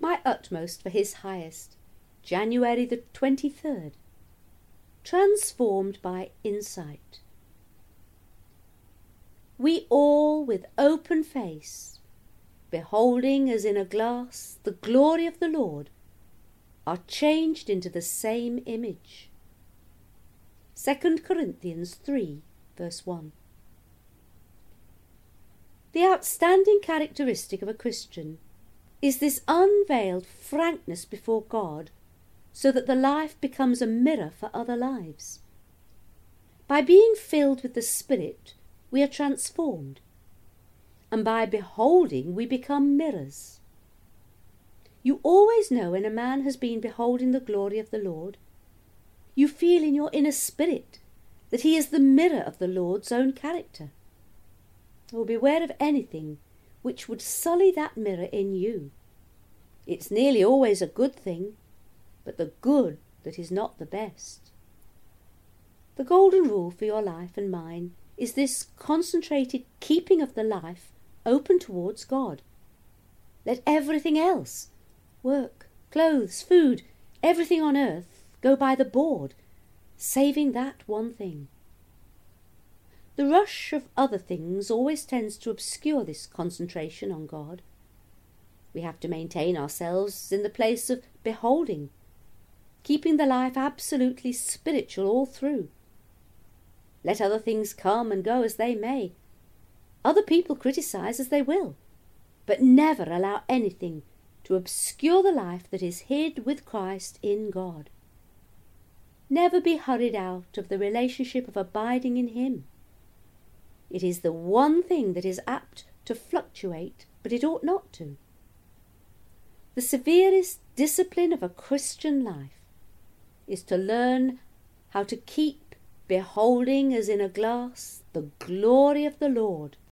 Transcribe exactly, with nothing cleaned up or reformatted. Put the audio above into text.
My utmost for his highest. January the twenty-third. Transformed by insight. We all with open face, beholding as in a glass the glory of the Lord, are changed into the same image. Second Corinthians three, verse one. The outstanding characteristic of a Christian is this unveiled frankness before God, so that the life becomes a mirror for other lives. By being filled with the Spirit, we are transformed, and by beholding we become mirrors. You always know when a man has been beholding the glory of the Lord. You feel in your inner spirit that he is the mirror of the Lord's own character. Oh, beware of anything which would sully that mirror in you. It's nearly always a good thing, but the good that is not the best. The golden rule for your life and mine is this concentrated keeping of the life open towards God. Let everything else, work, clothes, food, everything on earth, go by the board, saving that one thing. The rush of other things always tends to obscure this concentration on God. We have to maintain ourselves in the place of beholding, keeping the life absolutely spiritual all through. Let other things come and go as they may. Other people criticize as they will, but never allow anything to obscure the life that is hid with Christ in God. Never be hurried out of the relationship of abiding in Him. It is the one thing that is apt to fluctuate, but it ought not to. The severest discipline of a Christian life is to learn how to keep beholding as in a glass the glory of the Lord